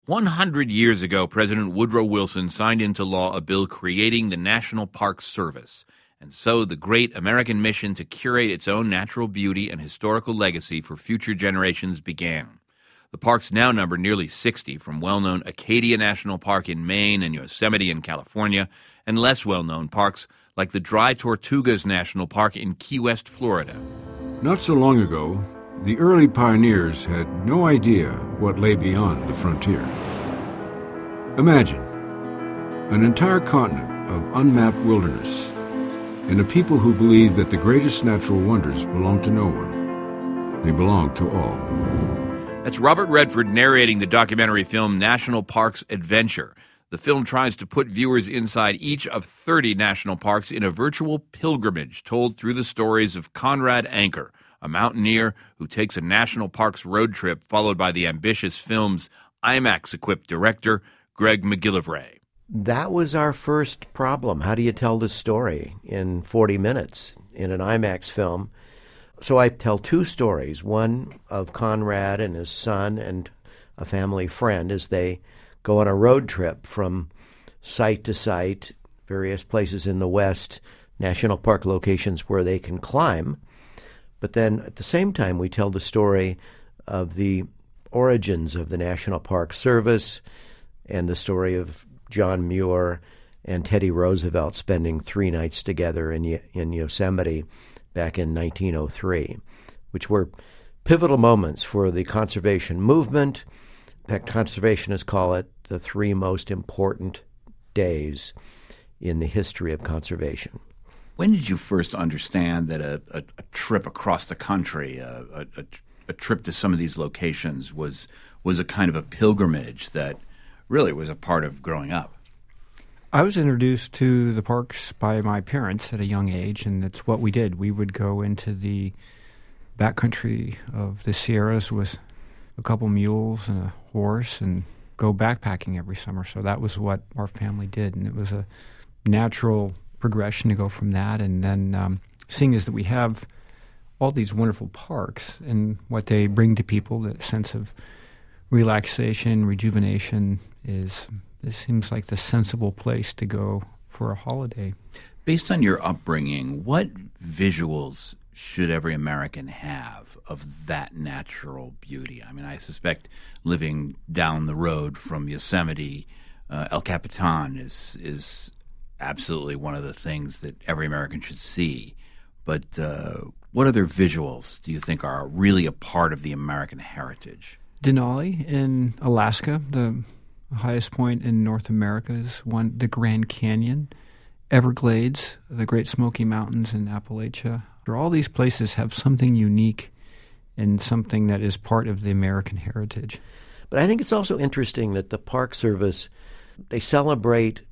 100 years ago, President Woodrow Wilson signed into law a bill creating the National Park Service, and so the great American mission to curate its own natural beauty and historical legacy for future generations began. The parks now number nearly 60, from well-known Acadia National Park in Maine and Yosemite in California, and less well-known parks like the Dry Tortugas National Park in Key West, Florida. Not so long ago, the early pioneers had no idea what lay beyond the frontier. Imagine an entire continent of unmapped wilderness and a people who believed that the greatest natural wonders belong to no one. They belong to all. That's Robert Redford narrating the documentary film National Parks Adventure. The film tries to put viewers inside each of 30 national parks in a virtual pilgrimage told through the stories of Conrad Anker, a mountaineer who takes a national parks road trip followed by the ambitious film's IMAX-equipped director, Greg McGillivray. That was our first problem. How do you tell this story in 40 minutes in an IMAX film? So I tell two stories, one of Conrad and his son and a family friend as they go on a road trip from site to site, various places in the West, national park locations where they can climb. But then at the same time, we tell the story of the origins of the National Park Service and the story of John Muir and Teddy Roosevelt spending 3 nights together in Yosemite back in 1903, which were pivotal moments for the conservation movement. In fact, conservationists call it the 3 most important days in the history of conservation. When did you first understand that a trip across the country, a trip to some of these locations was a kind of a pilgrimage that really was a part of growing up? I was introduced to the parks by my parents at a young age, and it's what we did. We would go into the backcountry of the Sierras with a couple mules and a horse and go backpacking every summer. So that was what our family did, and it was a natural progression to go from that. And then seeing as that we have all these wonderful parks and what they bring to people, that sense of relaxation, rejuvenation, this seems like the sensible place to go for a holiday. Based on your upbringing, what visuals should every American have of that natural beauty? I mean, I suspect living down the road from Yosemite, El Capitan is absolutely one of the things that every American should see. But what other visuals do you think are really a part of the American heritage? Denali in Alaska, the highest point in North America, is one. The Grand Canyon, Everglades, the Great Smoky Mountains in Appalachia. All these places have something unique and something that is part of the American heritage. But I think it's also interesting that the Park Service, they celebrate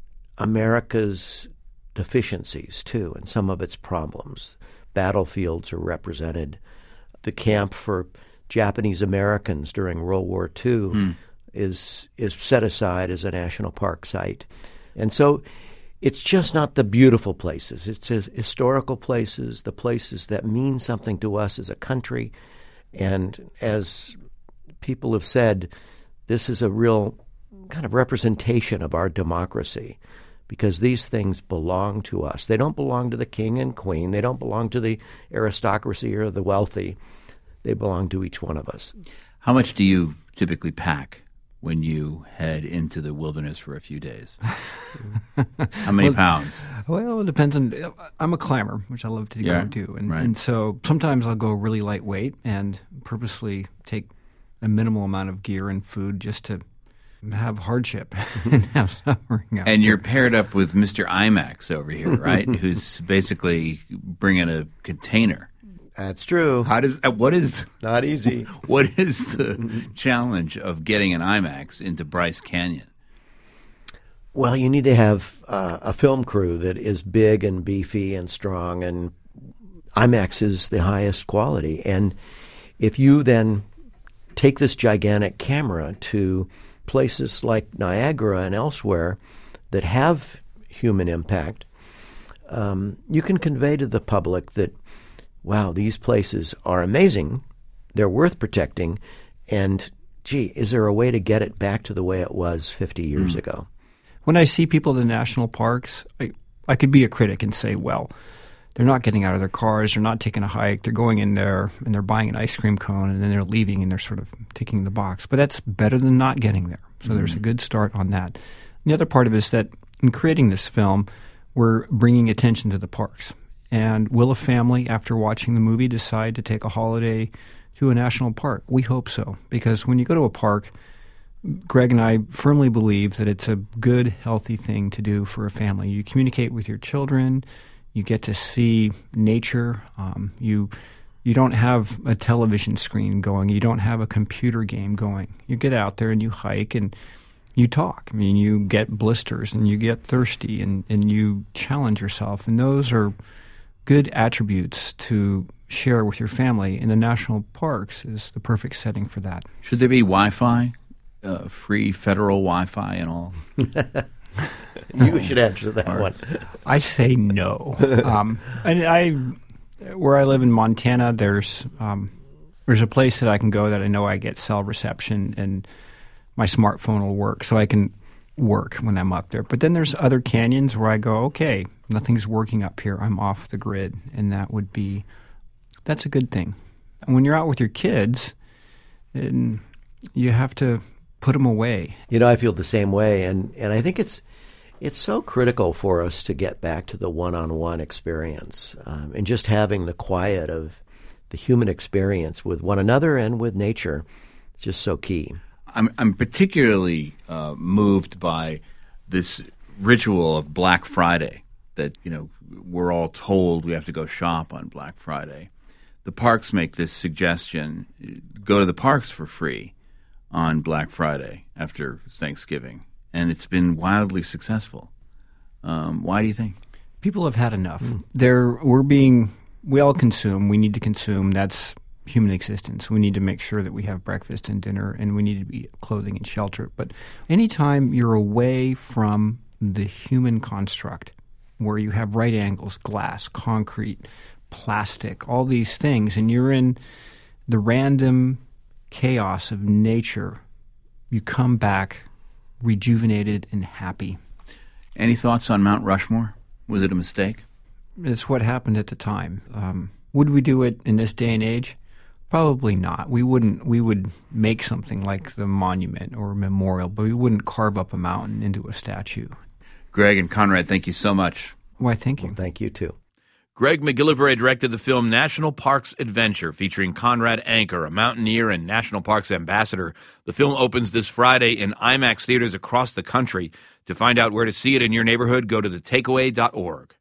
America's deficiencies, too, and some of its problems. Battlefields are represented. The camp for Japanese Americans during World War II is set aside as a national park site. And so it's just not the beautiful places. It's historical places, the places that mean something to us as a country. And as people have said, this is a real kind of representation of our democracy, because these things belong to us. They don't belong to the king and queen. They don't belong to the aristocracy or the wealthy. They belong to each one of us. How much do you typically pack when you head into the wilderness for a few days? How many pounds? Well, it depends on. I'm a climber, which I love to go do, and so sometimes I'll go really lightweight and purposely take a minimal amount of gear and food just to have hardship and have suffering. And you're paired up with Mr. IMAX over here, right? Who's basically bringing a container. That's true. What is not easy? What is the challenge of getting an IMAX into Bryce Canyon? Well, you need to have a film crew that is big and beefy and strong, and IMAX is the highest quality. And if you then take this gigantic camera to places like Niagara and elsewhere that have human impact, you can convey to the public that, wow, these places are amazing, they're worth protecting, and gee, is there a way to get it back to the way it was 50 years ago? When I see people in the national parks, I could be a critic and say, well, they're not getting out of their cars, they're not taking a hike, they're going in there and they're buying an ice cream cone and then they're leaving and they're sort of ticking the box. But that's better than not getting there. So there's a good start on that. And the other part of it is that in creating this film, we're bringing attention to the parks. And will a family, after watching the movie, decide to take a holiday to a national park? We hope so, because when you go to a park, Greg and I firmly believe that it's a good, healthy thing to do for a family. You communicate with your children, you get to see nature, you don't have a television screen going, you don't have a computer game going. You get out there and you hike and you talk. I mean, you get blisters and you get thirsty and you challenge yourself, and those are good attributes to share with your family. And the national parks is the perfect setting for that. Should there be Wi-Fi, free federal Wi-Fi and all? You should answer that one. I say no. Where I live in Montana, there's a place that I can go that I know I get cell reception and my smartphone will work, so I can work when I'm up there. But then there's other canyons where I go, okay, nothing's working up here. I'm off the grid, and that's a good thing. And when you're out with your kids, you have to put them away. You know, I feel the same way, and I think it's so critical for us to get back to the one-on-one experience and just having the quiet of the human experience with one another and with nature. It's just so key. I'm particularly moved by this ritual of Black Friday that, we're all told we have to go shop on Black Friday. The parks make this suggestion, go to the parks for free on Black Friday after Thanksgiving, and it's been wildly successful. Why do you think? People have had enough. We all consume. We need to consume. That's human existence. We need to make sure that we have breakfast and dinner, and we need to be clothing and shelter. But anytime you're away from the human construct, where you have right angles, glass, concrete, plastic, all these things, and you're in the random chaos of nature, you come back rejuvenated and happy. Any thoughts on Mount Rushmore? Was it a mistake? It's what happened at the time. Would we do it in this day and age? Probably not. We wouldn't. We would make something like the monument or a memorial, but we wouldn't carve up a mountain into a statue. Greg and Conrad, thank you so much. Why, thank you. Well, thank you, too. Greg McGillivray directed the film National Parks Adventure, featuring Conrad Anker, a mountaineer and National Parks ambassador. The film opens this Friday in IMAX theaters across the country. To find out where to see it in your neighborhood, go to thetakeaway.org.